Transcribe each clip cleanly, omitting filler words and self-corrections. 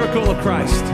miracle of Christ.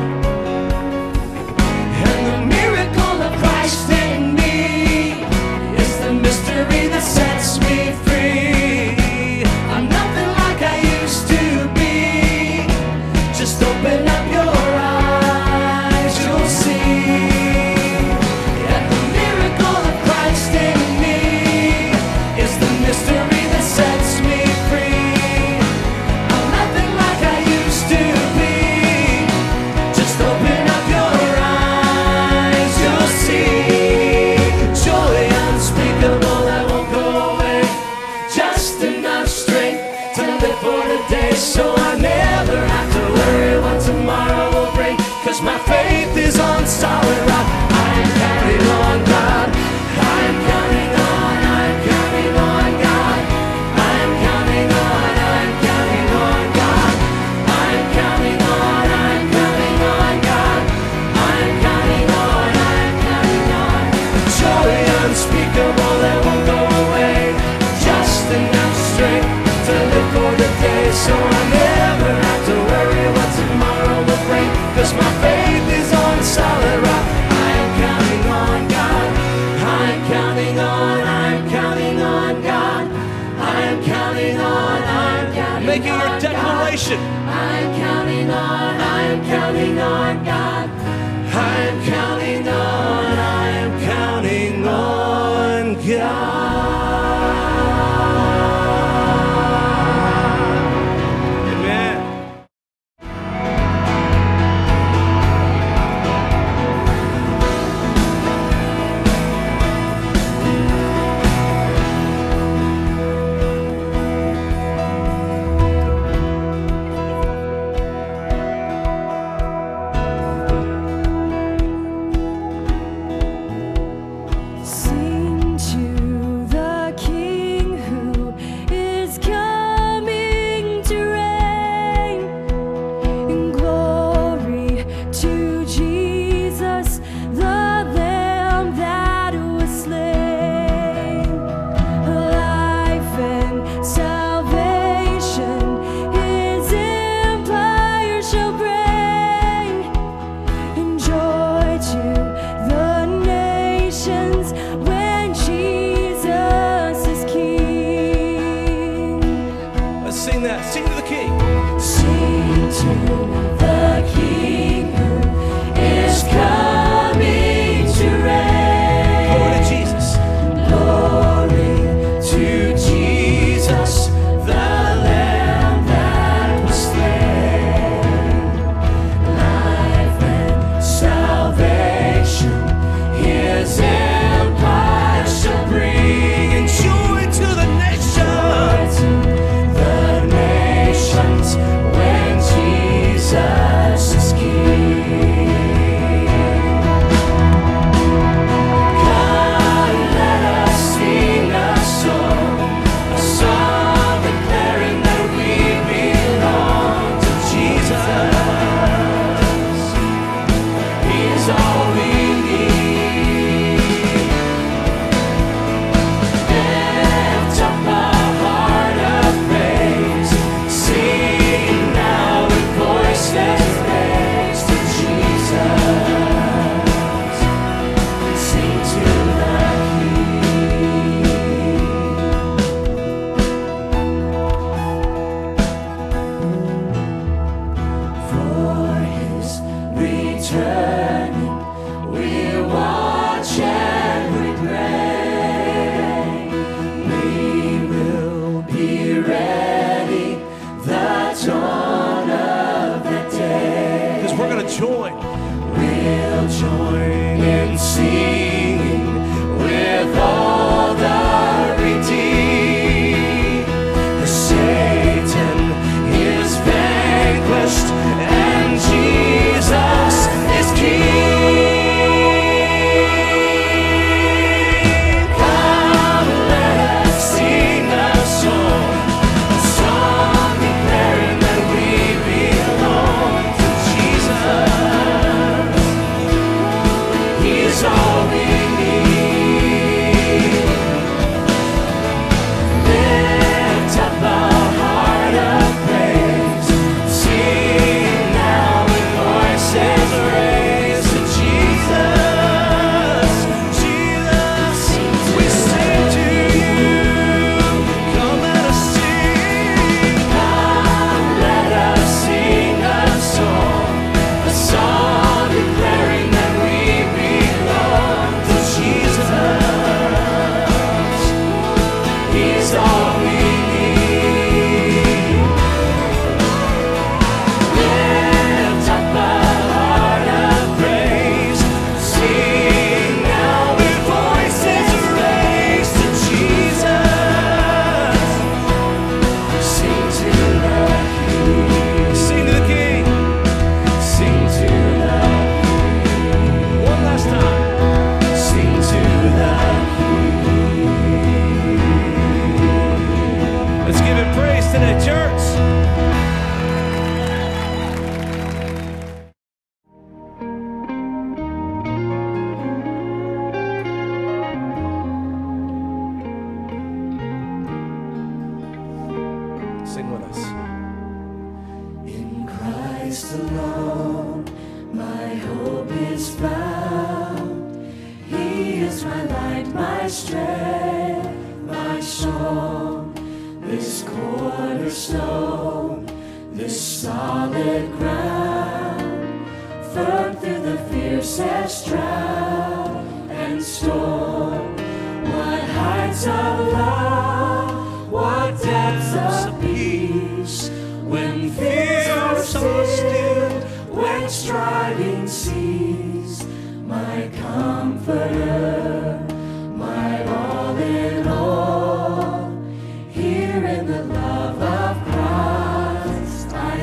And the miracle of Christ in me is the mystery that sets me free. I'm nothing like I used to be. Just open up your eyes, you'll see. And the miracle of Christ in me is the mystery that sets me free. I'm nothing like I used to be. Just open up your eyes, you'll see. Joy unspeakable that won't go away. Just enough strength to live for today, so I never have to worry what tomorrow will bring. 'Cause my faith is on solid rock. I am counting on God. I am counting on, I am counting on God. I am counting on, I am counting on God. I am counting on, I am counting on God. I am counting on, I am counting on. Joy unspeakable that won't go away. Just enough strength to live for the day, so I never have to worry what tomorrow will bring. 'Cause my faith is on solid rock. I am counting on God. I am counting on, I am counting on God. I am counting on, I am counting Making your on declaration. God. I am counting on, I am counting on God. I am counting on, I am counting on God. Amen. found. He is my light, my strength, my song. This cornerstone, this solid ground, firm through the fiercest drought and storm. What heights of love, what depths of peace, when fears are so still, when striving cease. My comforter, my all in all, here in the love of Christ I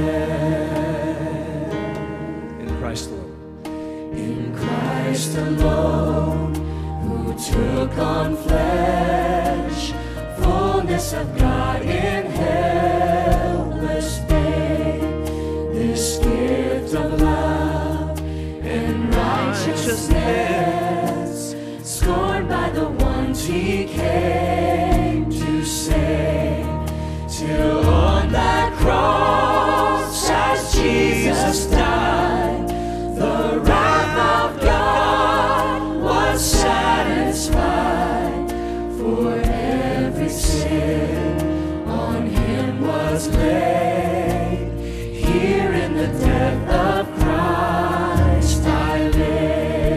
stand. In Christ alone. In Christ alone, who took on flesh, fullness of God in helpless babe, this gift of love and righteousness, scorned by the ones he came to save, till on that cross as Jesus died, the wrath of God was satisfied, for every sin on him was laid. Here in the death of Christ I live.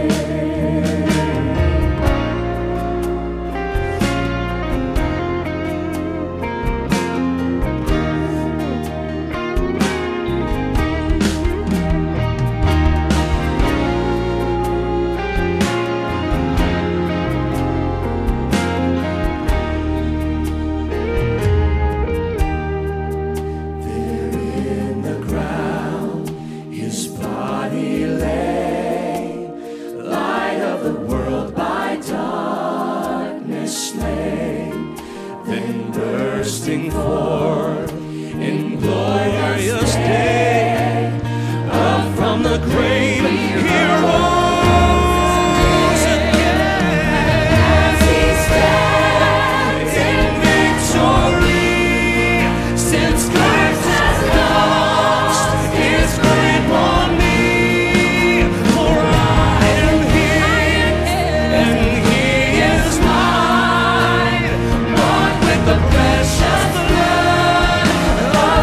Bursting forth in glorious day, up from the grave he rose again, as he stands in victory, since Christ has lost his grip on me. For I am his and he is mine, bought with the precious blood of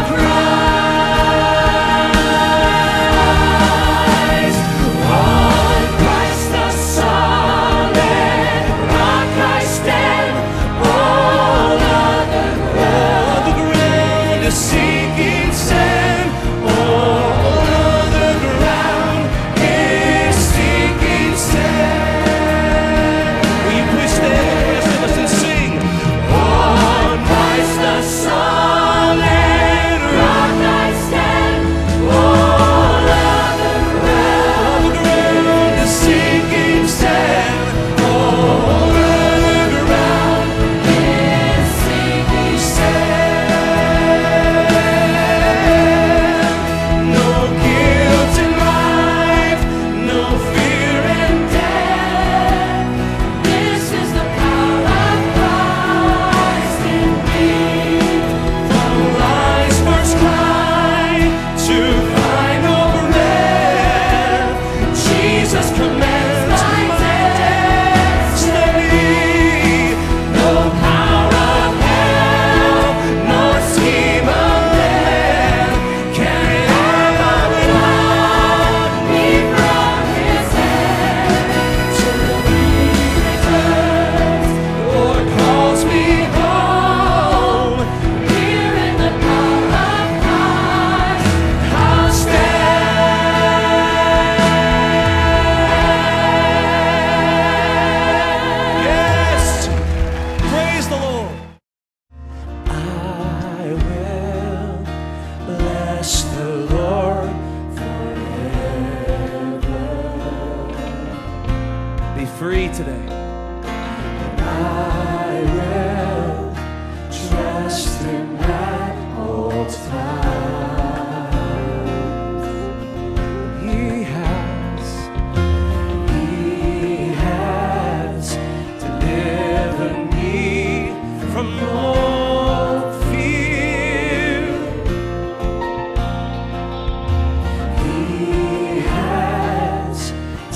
Christ. On Christ the solid rock I stand, all other ground is sinking sand, all other ground is sinking sand. Will you please stand with us and sing? On Christ the solid rock I stand, all other ground is sinking sand, all other ground is sinking sand. No guilt in life, no fear in death. This is the power of Christ in me. From life's first cry to final breath, Jesus commands my destiny. No power of hell, no scheme of man can ever pluck me from his hand. Till he returns or calls me home, here in the power of Christ I'll stand. Yes, praise the Lord. I will bless the Lord forever. Be free today. I will trust in that old times. He has delivered me from all fear. He has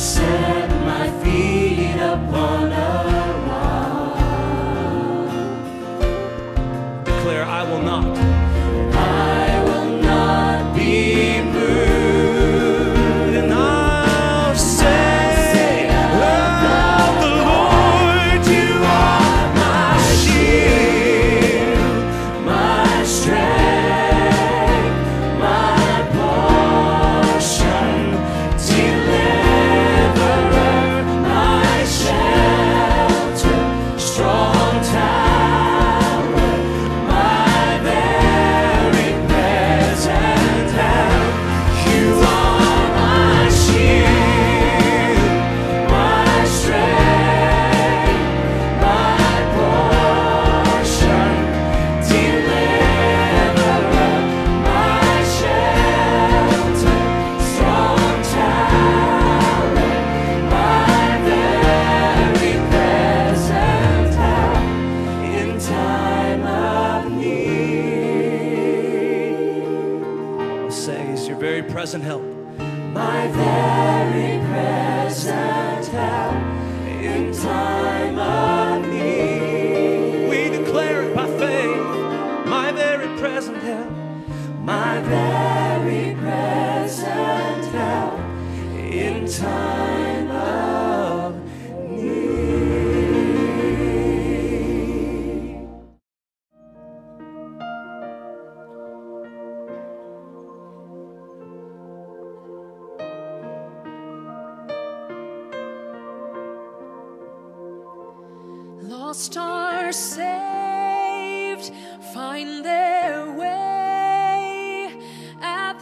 lost are saved, find their way at the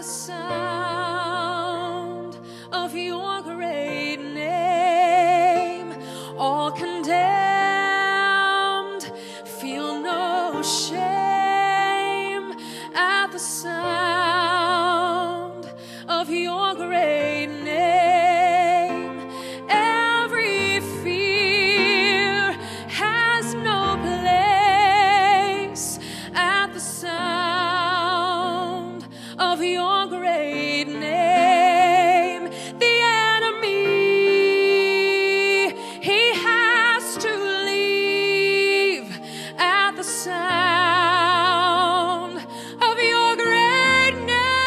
sound of your great name. All condemned feel no shame at the sound of your great name. Every fear has no place at the sound of your great name. The enemy, he has to leave at the sound of your great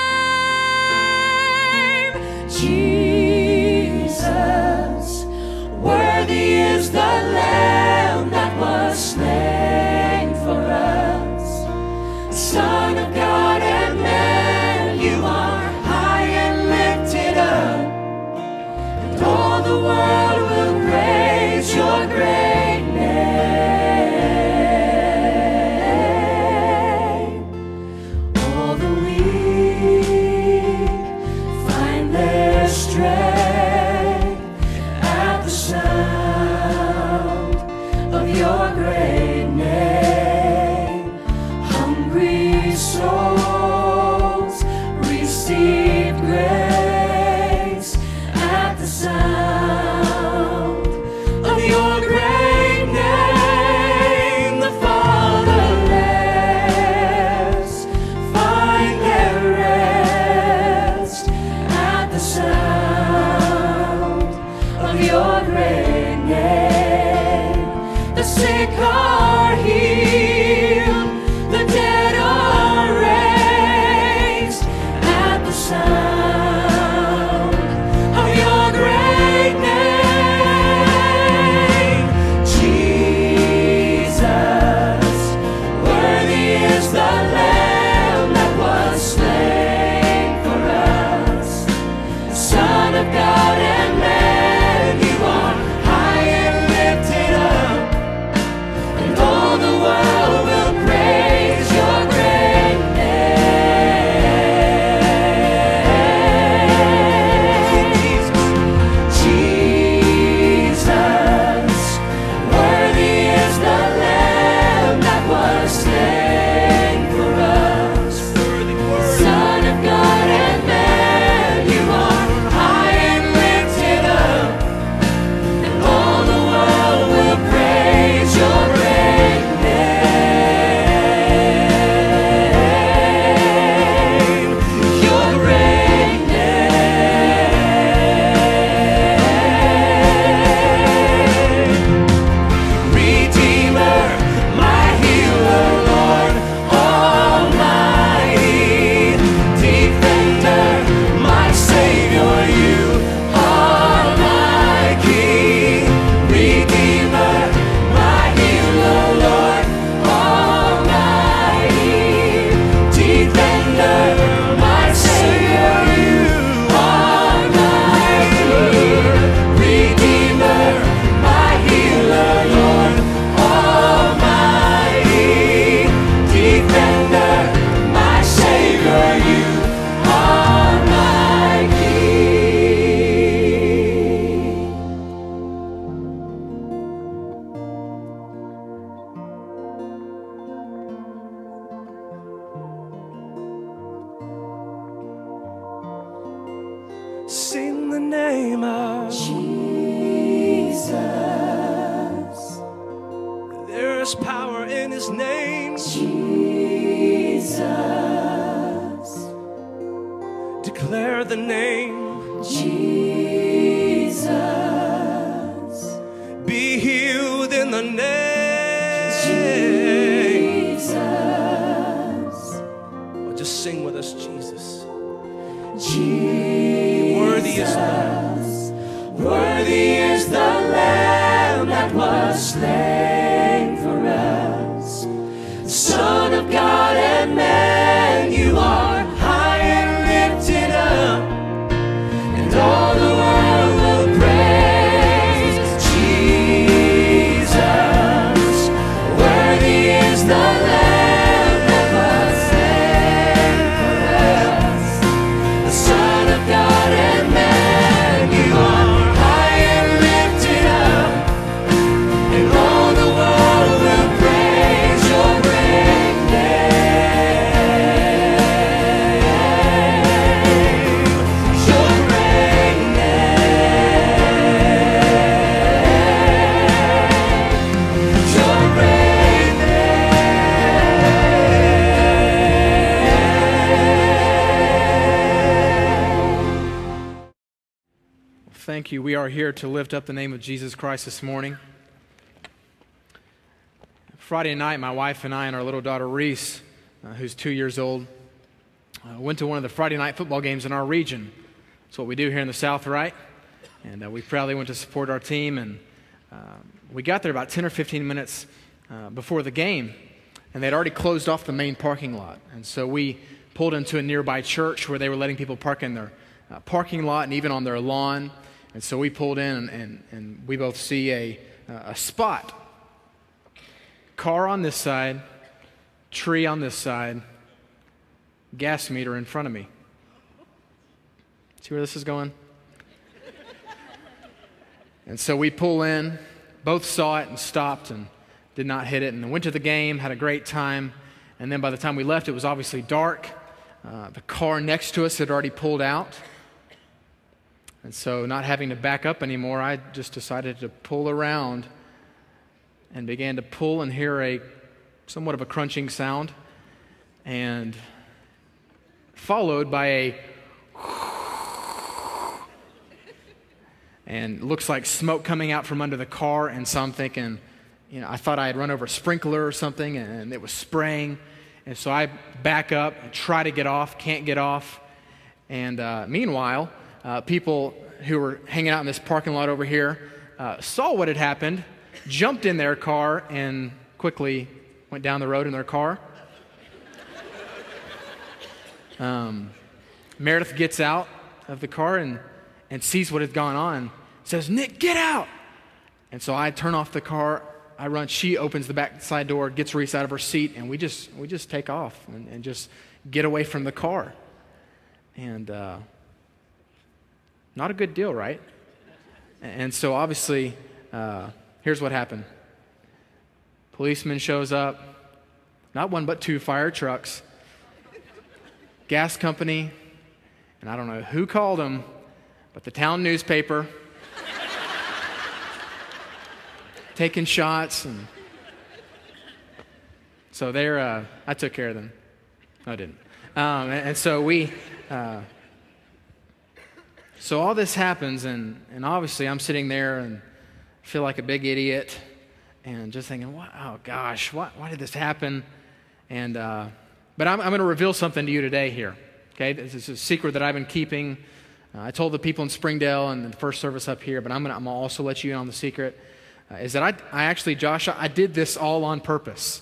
name. Jesus, worthy is the Lamb that was slain for us. Son of God and man, you are high and lifted up, and all the world will praise your great name. All the weak find their strength at the sound of your great name. Hungry souls receive grace at the sound of your great name. The fatherless find their rest at the sound of your great name. The sick are healed, the dead are raised at the sound of your great name. Jesus, worthy is the Lamb that was slain for us. Son of God and man, you are high and lifted up, and all the world will praise your great name. Jesus, worthy is the Lamb that was slain for us. Son of God and man, you are high and lifted up, and all the world will praise your great name. Your great name. Redeemer, my healer, Lord Almighty. Defender, my Savior, you are my King. Redeemer, my healer, Lord Almighty. Defender, my Savior, you are my King. Redeemer, my healer, Lord Almighty. Defender, my Savior, you are my King. Sing the name of Jesus. There is power in his name. Jesus. Declare the name. Jesus. Be healed in the name. Jesus. Oh, just sing with us, Jesus. Worthy is the Lamb. Worthy is the Lamb that was slain for us. Son of God and man, you are high and lifted up, and all the world will praise Jesus. Thank you. We are here to lift up the name of Jesus Christ this morning. Friday night, my wife and I and our little daughter Reese, who's 2 years old, went to one of the Friday night football games in our region. That's what we do here in the South, right? And we proudly went to support our team. And we got there about 10 or 15 minutes before the game, and they'd already closed off the main parking lot. And so we pulled into a nearby church where they were letting people park in their parking lot and even on their lawn. And so we pulled in, and we both see a spot. Car on this side, tree on this side, gas meter in front of me. See where this is going? And so we pull in, both saw it and stopped and did not hit it, and went to the game, had a great time. And then by the time we left, it was obviously dark. The car next to us had already pulled out. And so not having to back up anymore, I just decided to pull around and began to pull and hear somewhat of a crunching sound, and followed by a and looks like smoke coming out from under the car. And so I'm thinking, I thought I had run over a sprinkler or something, and it was spraying. And so I back up and try to get off, can't get off. And meanwhile, people who were hanging out in this parking lot over here saw what had happened, jumped in their car, and quickly went down the road in their car. Meredith gets out of the car and sees what had gone on, says, "Nick, get out!" And so I turn off the car, I run, she opens the back side door, gets Reese out of her seat, and we just take off and just get away from the car. And not a good deal, right? And so obviously, here's what happened. Policeman shows up, not one but two fire trucks, gas company, and I don't know who called them, but the town newspaper, taking shots, and so I took care of them. No, I didn't. And so so all this happens, and obviously I'm sitting there and feel like a big idiot, and just thinking, oh gosh, why did this happen? And but I'm going to reveal something to you today here. Okay, this is a secret that I've been keeping. I told the people in Springdale and the first service up here, but I'm going to also let you in on the secret. Is that I actually, Josh, I did this all on purpose.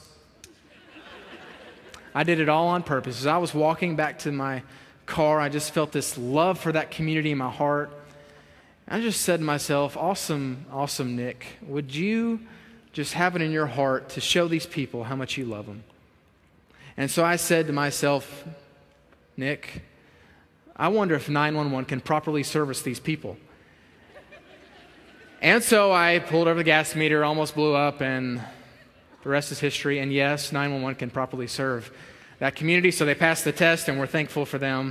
I did it all on purpose. As I was walking back to my car, I just felt this love for that community in my heart. I just said to myself, awesome, Nick, would you just have it in your heart to show these people how much you love them? And so I said to myself, Nick, I wonder if 911 can properly service these people. And so I pulled over the gas meter, almost blew up, and the rest is history. And yes, 911 can properly serve that community, so they passed the test, and we're thankful for them.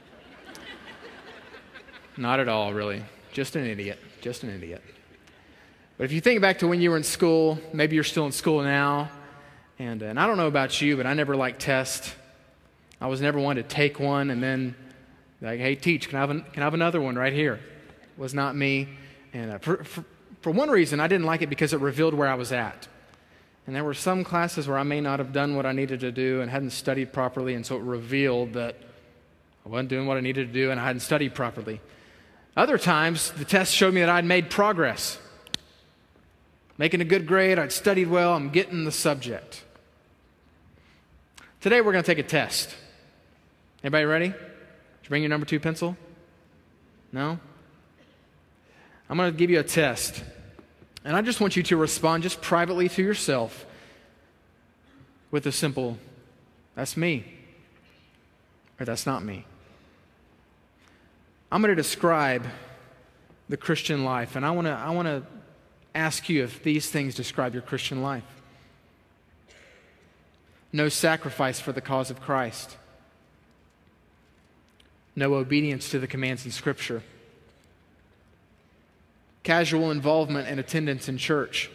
Not at all, really. Just an idiot. But if you think back to when you were in school, maybe you're still in school now, and I don't know about you, but I never liked tests. I was never one to take one and then like, hey, teach, can I have another one right here? It was not me. And for one reason, I didn't like it because it revealed where I was at. And there were some classes where I may not have done what I needed to do and hadn't studied properly, and so it revealed that I wasn't doing what I needed to do and I hadn't studied properly. Other times, the test showed me that I'd made progress. Making a good grade, I'd studied well, I'm getting the subject. Today we're going to take a test. Anybody ready? Did you bring your number 2 pencil? No? I'm going to give you a test. And I just want you to respond just privately to yourself with a simple, that's me, or that's not me. I'm going to describe the Christian life, and I want to ask you if these things describe your Christian life. No sacrifice for the cause of Christ. No obedience to the commands in Scripture. Casual involvement and attendance in church.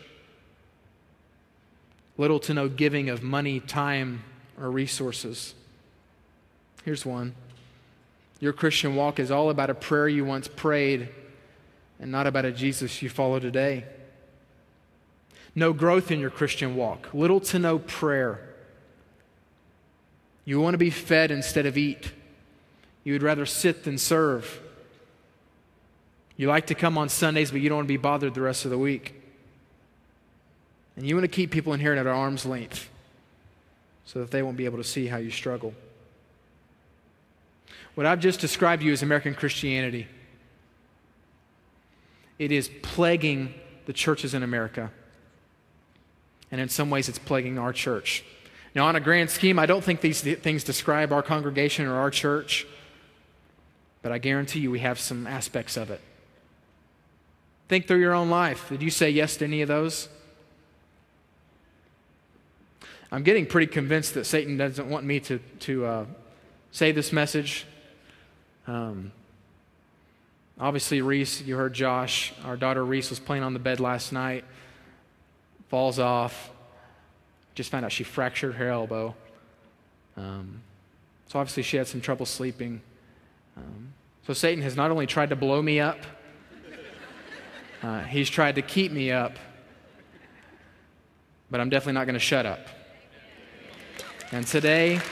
Little to no giving of money, time, or resources. Here's one. Your Christian walk is all about a prayer you once prayed and not about a Jesus you follow today. No growth in your Christian walk, little to no prayer. You want to be fed instead of eat. You would rather sit than serve. You like to come on Sundays, but you don't want to be bothered the rest of the week. And you want to keep people in here at arm's length so that they won't be able to see how you struggle. What I've just described to you is American Christianity. It is plaguing the churches in America. And in some ways, it's plaguing our church. Now, on a grand scheme, I don't think these things describe our congregation or our church, but I guarantee you we have some aspects of it. Think through your own life. Did you say yes to any of those? I'm getting pretty convinced that Satan doesn't want me to say this message. Obviously, Reese, you heard Josh. Our daughter Reese was playing on the bed last night, falls off. Just found out she fractured her elbow. So obviously she had some trouble sleeping. So Satan has not only tried to blow me up, he's tried to keep me up, but I'm definitely not going to shut up. And today,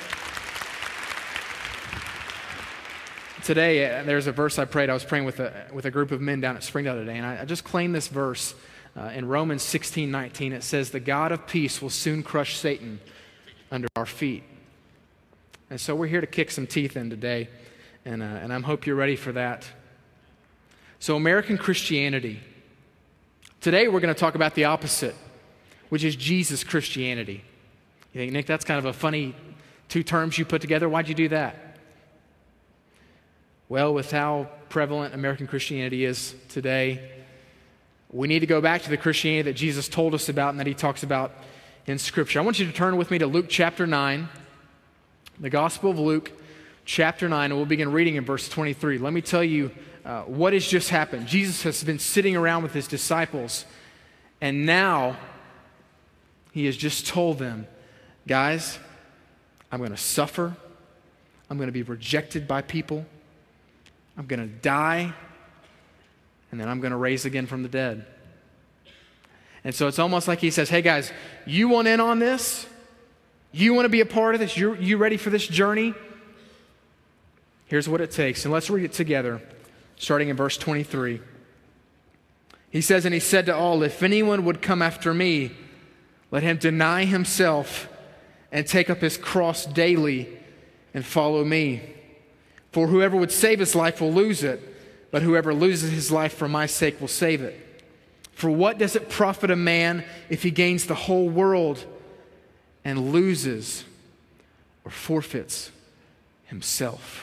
there's a verse I prayed. I was praying with a group of men down at Springdale today, and I just claimed this verse in Romans 16:19. It says, "The God of peace will soon crush Satan under our feet." And so we're here to kick some teeth in today, and I hope you're ready for that. So American Christianity. Today we're going to talk about the opposite, which is Jesus Christianity. You think, Nick, that's kind of a funny two terms you put together. Why'd you do that? Well, with how prevalent American Christianity is today, we need to go back to the Christianity that Jesus told us about and that he talks about in Scripture. I want you to turn with me to Luke chapter 9, the Gospel of Luke chapter 9, and we'll begin reading in verse 23. Let me tell you what has just happened. Jesus has been sitting around with his disciples, and now he has just told them, guys, I'm going to suffer. I'm going to be rejected by people. I'm going to die. And then I'm going to raise again from the dead. And so it's almost like he says, hey guys, you want in on this? You want to be a part of this? You ready for this journey? Here's what it takes. And let's read it together, starting in verse 23. He says, and he said to all, if anyone would come after me, let him deny himself and take up his cross daily and follow me. For whoever would save his life will lose it, but whoever loses his life for my sake will save it. For what does it profit a man if he gains the whole world and loses or forfeits himself?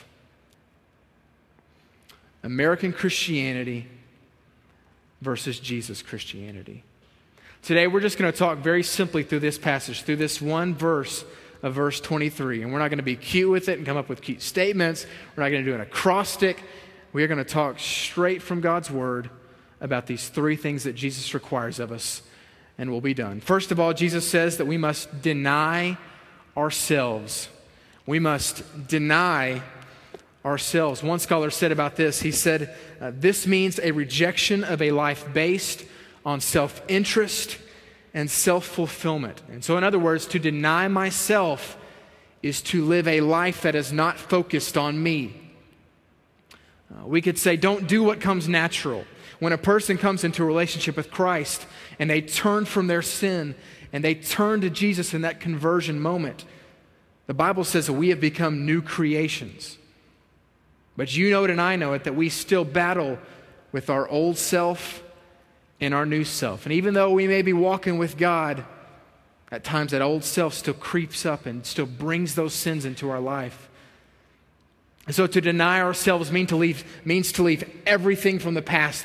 American Christianity versus Jesus Christianity. Today we're just going to talk very simply through this passage, through this one verse of verse 23. And we're not going to be cute with it and come up with cute statements. We're not going to do an acrostic. We are going to talk straight from God's Word about these three things that Jesus requires of us, and we'll be done. First of all, Jesus says that we must deny ourselves. We must deny ourselves. One scholar said about this, he said, this means a rejection of a life based on self-interest and self-fulfillment. And so in other words, to deny myself is to live a life that is not focused on me. We could say, don't do what comes natural. When a person comes into a relationship with Christ and they turn from their sin and they turn to Jesus in that conversion moment, the Bible says that we have become new creations. But you know it and I know it that we still battle with our old self and our new self. And even though we may be walking with God, at times that old self still creeps up and still brings those sins into our life. And so to deny ourselves means to leave everything from the past.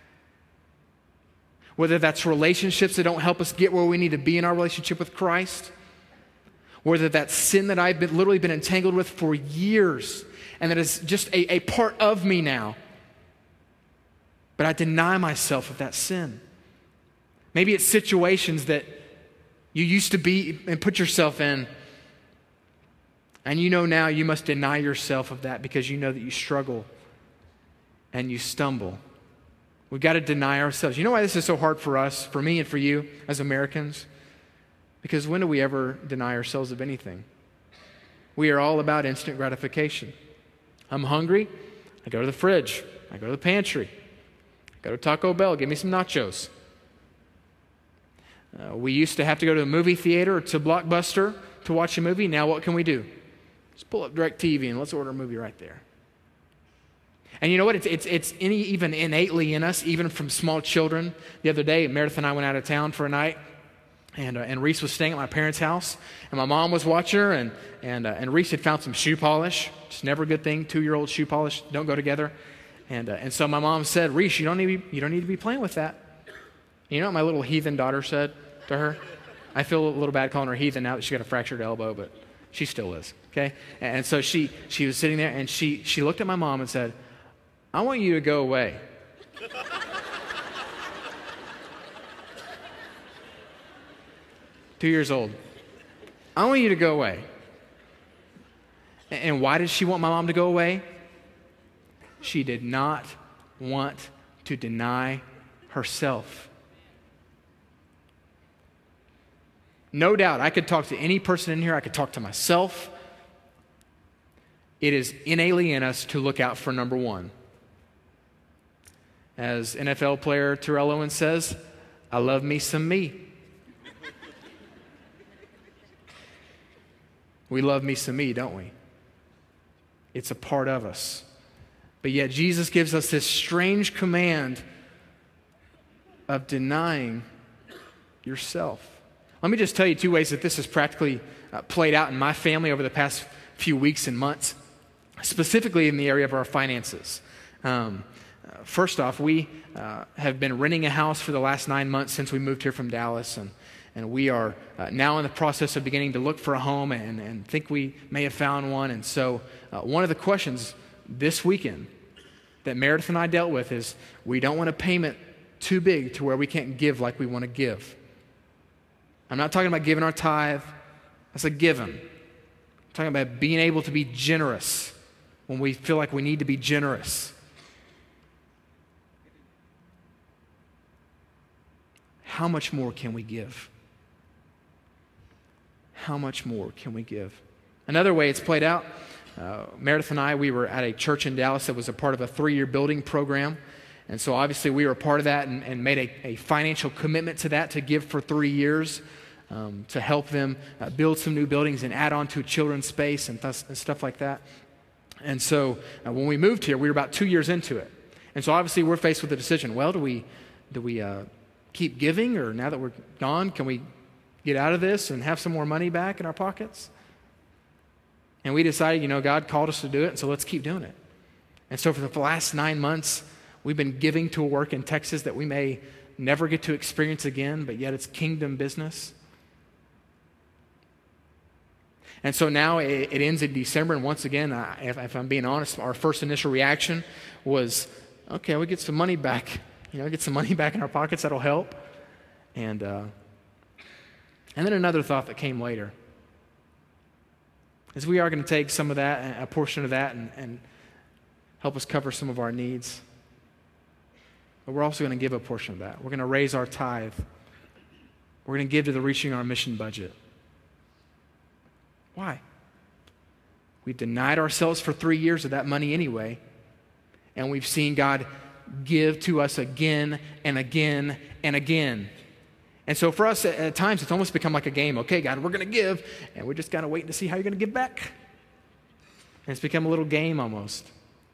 Whether that's relationships that don't help us get where we need to be in our relationship with Christ, whether that's sin that I've literally been entangled with for years and that is just a part of me now. But I deny myself of that sin. Maybe it's situations that you used to be and put yourself in, and you know now you must deny yourself of that because you know that you struggle and you stumble. We've got to deny ourselves. You know why this is so hard for us, for me and for you as Americans? Because when do we ever deny ourselves of anything? We are all about instant gratification. I'm hungry, I go to the fridge, I go to the pantry, I go to Taco Bell, give me some nachos. We used to have to go to a movie theater or to Blockbuster to watch a movie. Now what can we do? Just pull up DirecTV and let's order a movie right there. And you know what? It's even innately in us, even from small children. The other day, Meredith and I went out of town for a night, and Reese was staying at my parents' house, and my mom was watching her, and Reese had found some shoe polish. Just never a good thing. 2-year-old shoe polish don't go together. And so my mom said, "Reese, you don't need to be playing with that." You know what my little heathen daughter said to her? I feel a little bad calling her heathen now that she got a fractured elbow, but she still is. Okay, and so she was sitting there, and she looked at my mom and said, "I want you to go away." Two years old. "I want you to go away." And why did she want my mom to go away? She did not want to deny herself. No doubt, I could talk to any person in here. I could talk to myself. It is innately in us to look out for number one. As NFL player Terrell Owens says, "I love me some me." We love me some me, don't we? It's a part of us. But yet Jesus gives us this strange command of denying yourself. Let me just tell you 2 ways that this has practically played out in my family over the past few weeks and months, specifically in the area of our finances. First off, we have been renting a house for the last 9 months since we moved here from Dallas, and we are now in the process of beginning to look for a home and think we may have found one. And so one of the questions this weekend that Meredith and I dealt with is we don't want a payment too big to where we can't give like we want to give. I'm not talking about giving our tithe. That's a given. I'm talking about being able to be generous when we feel like we need to be generous. How much more can we give? How much more can we give? Another way it's played out, Meredith and I, we were at a church in Dallas that was a part of a 3-year building program. And so obviously we were a part of that and made a financial commitment to that to give for 3 years to help them build some new buildings and add on to a children's space and stuff like that. And so when we moved here, we were about 2 years into it. And so obviously we're faced with the decision, well, do we keep giving, or now that we're gone, can we get out of this and have some more money back in our pockets? And we decided, God called us to do it, and so let's keep doing it. And so for the last 9 months, we've been giving to a work in Texas that we may never get to experience again, but yet it's kingdom business. And so now it ends in December, and once again, if I'm being honest, our first initial reaction was, okay, we get some money back. Get some money back in our pockets, that'll help. And then another thought that came later is we are going to take some of that, a portion of that, and help us cover some of our needs. But we're also going to give a portion of that. We're going to raise our tithe. We're going to give to the Reaching Our Mission budget. Why? We denied ourselves for 3 years of that money anyway, and we've seen God give to us again and again and again. And so for us, at times, it's almost become like a game. Okay, God, we're going to give, and we're just kind of waiting to see how you're going to give back. And it's become a little game almost.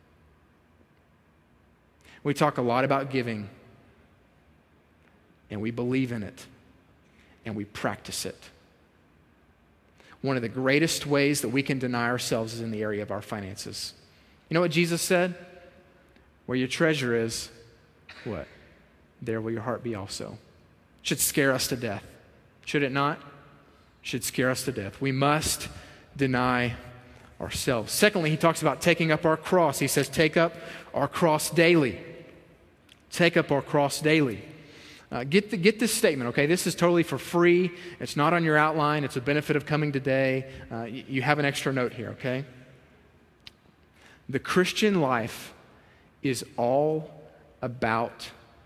We talk a lot about giving, and we believe in it, and we practice it. One of the greatest ways that we can deny ourselves is in the area of our finances. You know what Jesus said? Where your treasure is, what? There will your heart be also. Should scare us to death. Should it not? Should scare us to death. We must deny ourselves. Secondly, he talks about taking up our cross. He says, take up our cross daily. Take up our cross daily. Get this statement, okay? This is totally for free. It's not on your outline. It's a benefit of coming today. You have an extra note here, okay? The Christian life is all about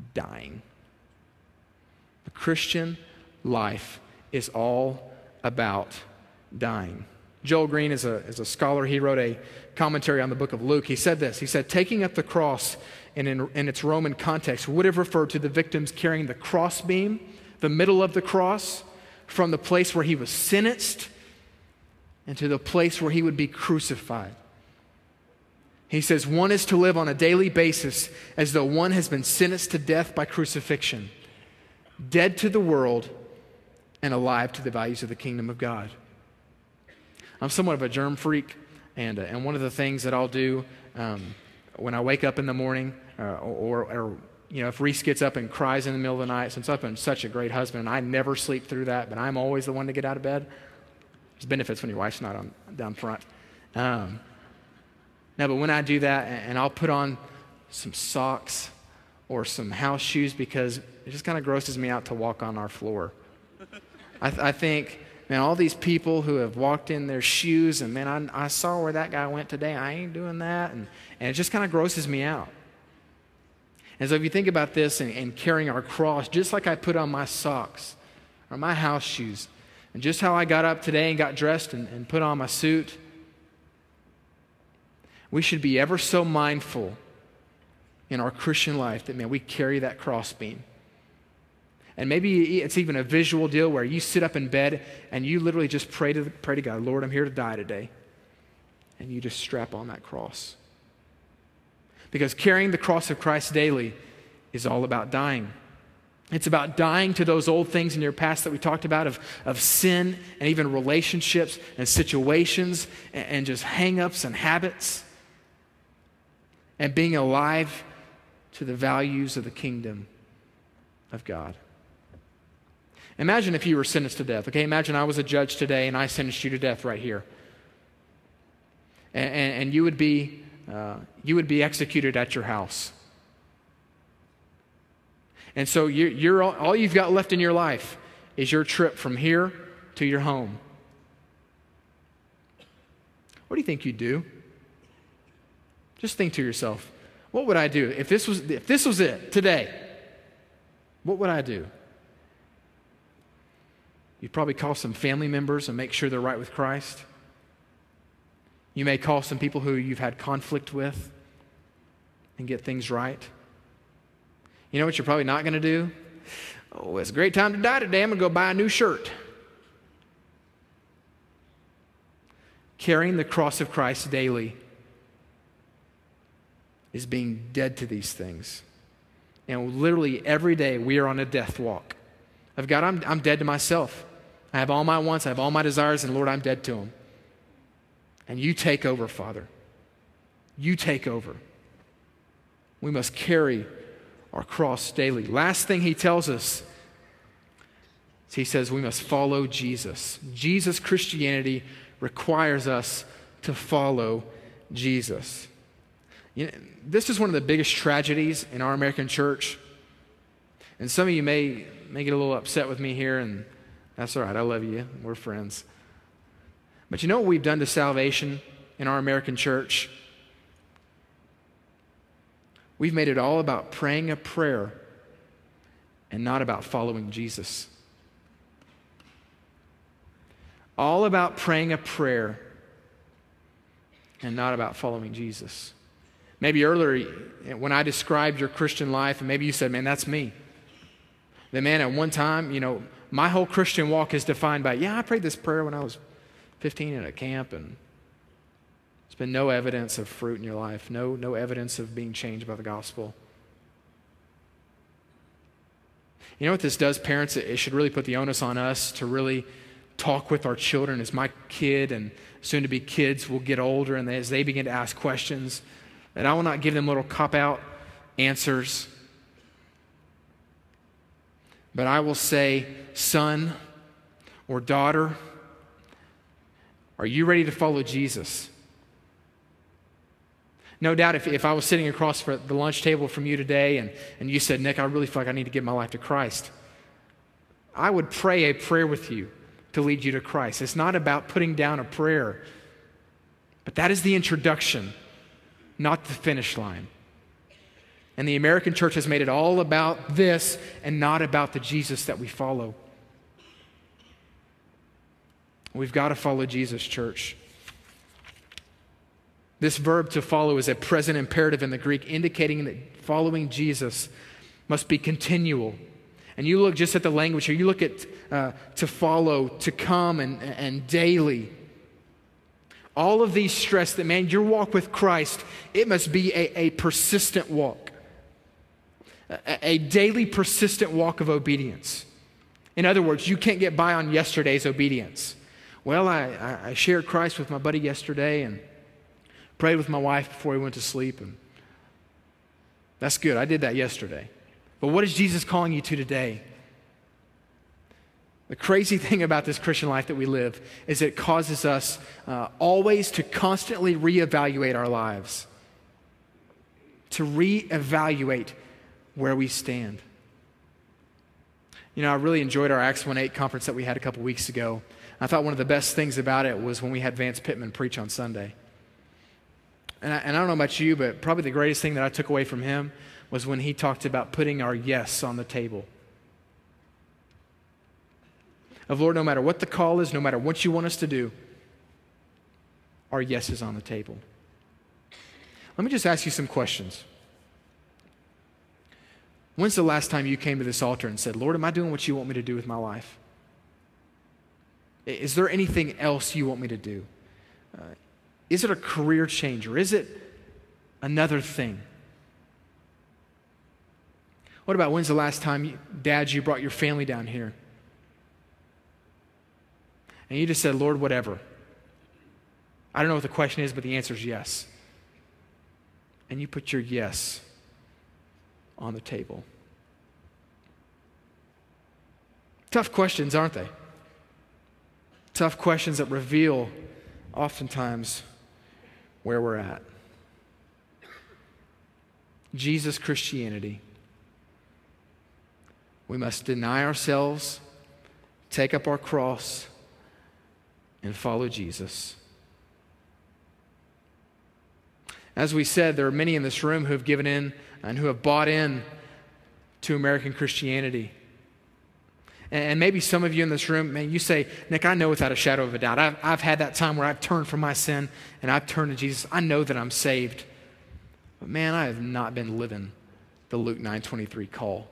dying. The Christian life is all about dying. Joel Green is a scholar. He wrote a commentary on the book of Luke. He said this. He said, taking up the cross in its Roman context would have referred to the victims carrying the crossbeam, the middle of the cross, from the place where he was sentenced and to the place where he would be crucified. He says, one is to live on a daily basis as though one has been sentenced to death by crucifixion, dead to the world and alive to the values of the kingdom of God. I'm somewhat of a germ freak, and one of the things that I'll do when I wake up in the morning, or if Reese gets up and cries in the middle of the night, since I've been such a great husband, and I never sleep through that, but I'm always the one to get out of bed. There's benefits when your wife's not down front. No, but when I do that, and I'll put on some socks or some house shoes because it just kind of grosses me out to walk on our floor. I think, man, all these people who have walked in their shoes, and man, I saw where that guy went today. I ain't doing that. And it just kind of grosses me out. And so if you think about this and carrying our cross, just like I put on my socks or my house shoes, and just how I got up today and got dressed and put on my suit, we should be ever so mindful in our Christian life that, man, we carry that crossbeam. And maybe it's even a visual deal where you sit up in bed and you literally just pray to God, Lord, I'm here to die today. And you just strap on that cross. Because carrying the cross of Christ daily is all about dying. It's about dying to those old things in your past that we talked about of sin and even relationships and situations and just hang-ups and habits. And being alive to the values of the kingdom of God. Imagine if you were sentenced to death. Okay, imagine I was a judge today and I sentenced you to death right here. And you would be executed at your house. And so all you've got left in your life is your trip from here to your home. What do you think you'd do? Just think to yourself, what would I do if this was it today? What would I do? You'd probably call some family members and make sure they're right with Christ. You may call some people who you've had conflict with and get things right. You know what you're probably not going to do? Oh, it's a great time to die today. I'm going to go buy a new shirt. Carrying the cross of Christ daily is being dead to these things. And literally every day we are on a death walk. Of God, I'm dead to myself. I have all my wants, I have all my desires, and Lord, I'm dead to them. And you take over, Father. You take over. We must carry our cross daily. Last thing he tells us, he says we must follow Jesus. Jesus Christianity requires us to follow Jesus. You know, this is one of the biggest tragedies in our American church. And some of you may get a little upset with me here, and that's all right. I love you. We're friends. But you know what we've done to salvation in our American church? We've made it all about praying a prayer and not about following Jesus. All about praying a prayer and not about following Jesus. Maybe earlier when I described your Christian life, and maybe you said, man, that's me. That, man, at one time, my whole Christian walk is defined by, I prayed this prayer when I was 15 at a camp, and there's been no evidence of fruit in your life, no evidence of being changed by the gospel. You know what this does, parents? It should really put the onus on us to really talk with our children as my kid and soon-to-be kids will get older, and as they begin to ask questions, that I will not give them little cop-out answers. But I will say, son or daughter, are you ready to follow Jesus? No doubt if I was sitting across the lunch table from you today and you said, Nick, I really feel like I need to give my life to Christ, I would pray a prayer with you to lead you to Christ. It's not about putting down a prayer, but that is the introduction, not the finish line. And the American church has made it all about this and not about the Jesus that we follow. We've got to follow Jesus, church. This verb to follow is a present imperative in the Greek, indicating that following Jesus must be continual. And you look just at the language here, you look at to follow, to come, and daily. All of these stress that, man, your walk with Christ, it must be a persistent walk. A daily persistent walk of obedience. In other words, you can't get by on yesterday's obedience. Well, I shared Christ with my buddy yesterday and prayed with my wife before he went to sleep. And that's good. I did that yesterday. But what is Jesus calling you to today? The crazy thing about this Christian life that we live is it causes us always to constantly reevaluate our lives. To reevaluate where we stand. You know, I really enjoyed our Acts 1-8 conference that we had a couple weeks ago. I thought one of the best things about it was when we had Vance Pittman preach on Sunday. And I don't know about you, but probably the greatest thing that I took away from him was when he talked about putting our yes on the table. Of Lord, no matter what the call is, no matter what you want us to do, our yes is on the table. Let me just ask you some questions. When's the last time you came to this altar and said, Lord, am I doing what you want me to do with my life? Is there anything else you want me to do? Is it a career change or is it another thing? What about when's the last time, dads, you brought your family down here? And you just said, Lord, whatever. I don't know what the question is, but the answer is yes. And you put your yes on the table. Tough questions, aren't they? Tough questions that reveal oftentimes where we're at. Jesus Christianity. We must deny ourselves, take up our cross, and follow Jesus. As we said, there are many in this room who have given in and who have bought in to American Christianity. And maybe some of you in this room, man, you say, Nick, I know without a shadow of a doubt. I've had that time where I've turned from my sin and I've turned to Jesus. I know that I'm saved. But man, I have not been living the Luke 9:23 call.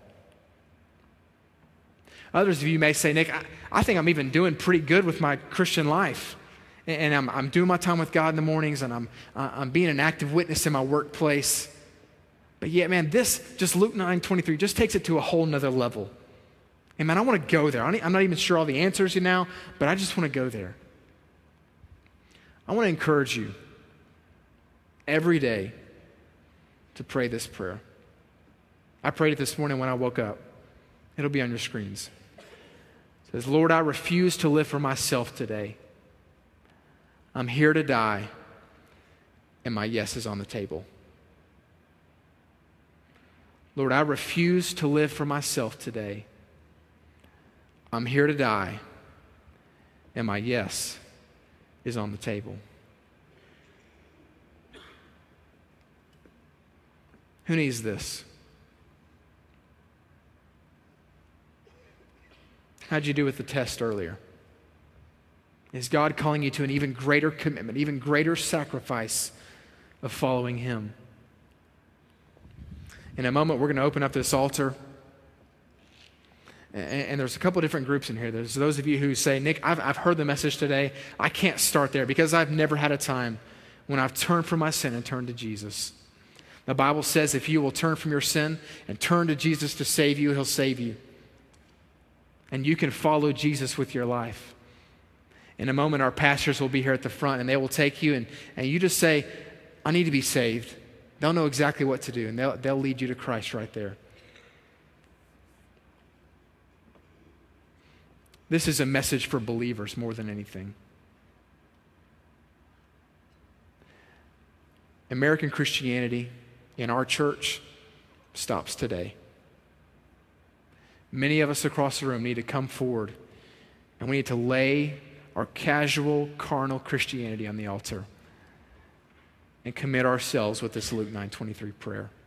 Others of you may say, Nick, I think I'm even doing pretty good with my Christian life. And I'm doing my time with God in the mornings, and I'm being an active witness in my workplace. But yet, man, this, just Luke 9:23, just takes it to a whole nother level. And man, I want to go there. I'm not even sure all the answers now, but I just want to go there. I want to encourage you every day to pray this prayer. I prayed it this morning when I woke up. It'll be on your screens. It says, Lord, I refuse to live for myself today. I'm here to die, and my yes is on the table. Lord, I refuse to live for myself today. I'm here to die, and my yes is on the table. Who needs this? How'd you do with the test earlier? Is God calling you to an even greater commitment, even greater sacrifice of following Him? In a moment, we're going to open up this altar. And there's a couple of different groups in here. There's those of you who say, Nick, I've heard the message today. I can't start there because I've never had a time when I've turned from my sin and turned to Jesus. The Bible says if you will turn from your sin and turn to Jesus to save you, He'll save you. And you can follow Jesus with your life. In a moment, our pastors will be here at the front, and they will take you, and you just say, I need to be saved. They'll know exactly what to do, and they'll lead you to Christ right there. This is a message for believers more than anything. American Christianity in our church stops today. Many of us across the room need to come forward, and we need to lay our casual, carnal Christianity on the altar and commit ourselves with this Luke 9:23 prayer.